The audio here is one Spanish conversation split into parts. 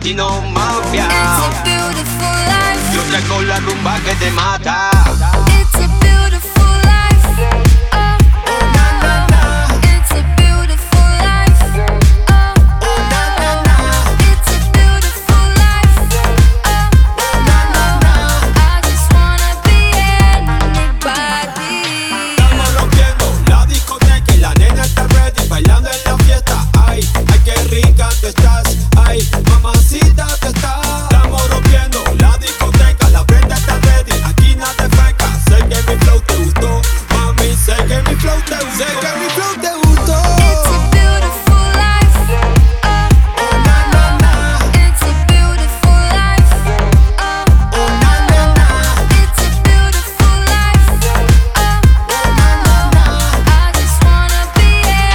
Latino Mafia. It's a beautiful life. Yo traigo la rumba que te mata. It's a beautiful life. Oh, na na na. It's a beautiful life. Oh, na na na. It's a beautiful life. Oh, na na na. I just wanna be anybody. Estamos rompiendo la discoteca y la nena está ready, bailando en la fiesta. Ay, ay, qué rica tú estás. Ay, mamacita tú estás. Estamos rompiendo la discoteca, la prenda está ready. Aquí nada te feca. Sé que mi flow te gustó, mami. Sé que mi flow te gustó. Sé que mi flow te gustó. It's a beautiful life. Oh, na na na. It's a beautiful life. Oh, na na na. It's a beautiful life. Oh, na na na. I just wanna be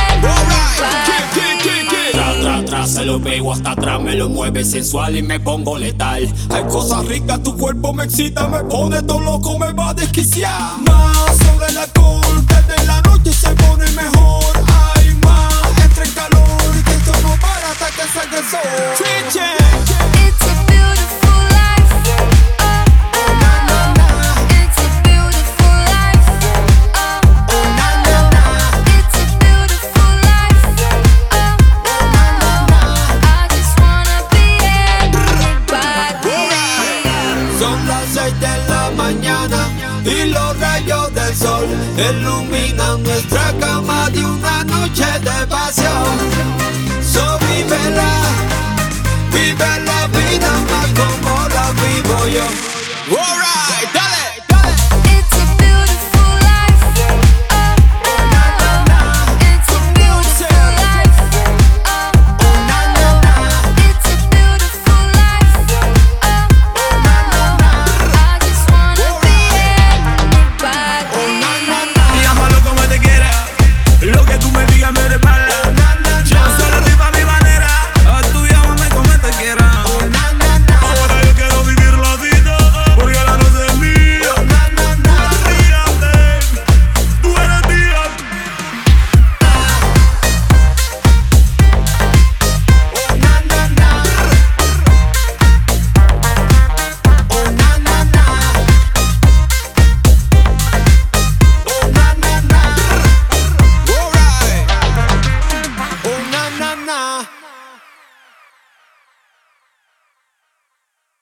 anybody. Tra, tra, se lo pego hasta atrás, me lo mueve sensual y me pongo letal. Hay cosas ricas, tu cuerpo me excita, me pone todo loco, me va a desquiciar.